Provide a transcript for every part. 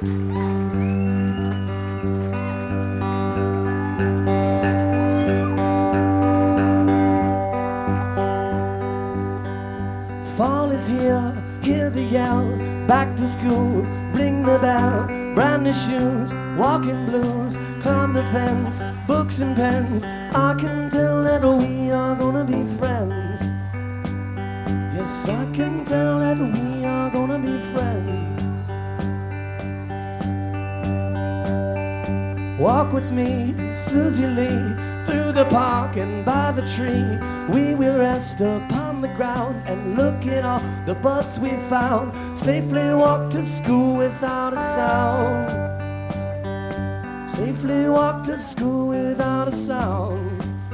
Fall is here, hear the yell, back to school, ring the bell, brand new shoes, walking blues, climb the fence, books and pens. I can tell that we are gonna be friends. Yes, I can tell that we are gonna be friends. Walk with me, Susie Lee, through the park and by the tree. We will rest upon the ground and look at all the buds we found. Safely walk to school without a sound. Safely walk to school without a sound.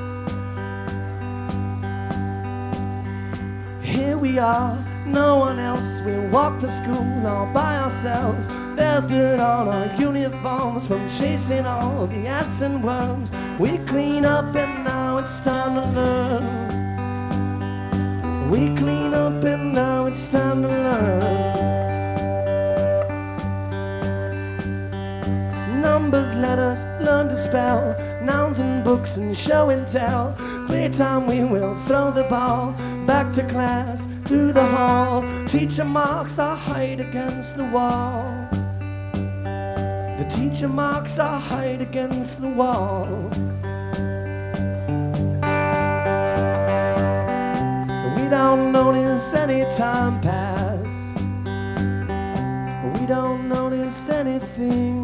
Here we are, no one else. We walk to school all by ourselves. There's dirt on our uniforms from chasing all the ants and worms. We clean up and now it's time to learn. We clean up and now it's time to learn. Numbers let us learn to spell, nouns and books and show and tell. Playtime we will throw the ball back to class through the hall. Teacher marks our height against the wall. The teacher marks our height against the wall. We don't notice any time pass. We don't notice anything.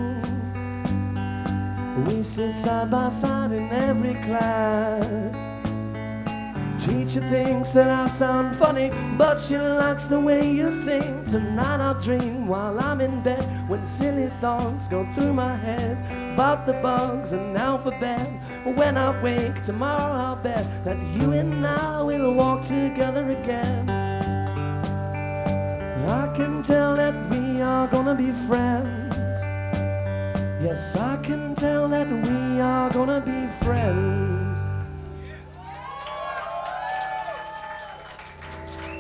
We sit side by side in every class. Teacher thinks that I sound funny, but she likes the way you sing. Tonight I'll dream while I'm in bed, when silly thoughts go through my head about the bugs and alphabet. When I wake tomorrow I'll bet that you and I will walk together again. I can tell that we are gonna be friends. Yes, I can tell that we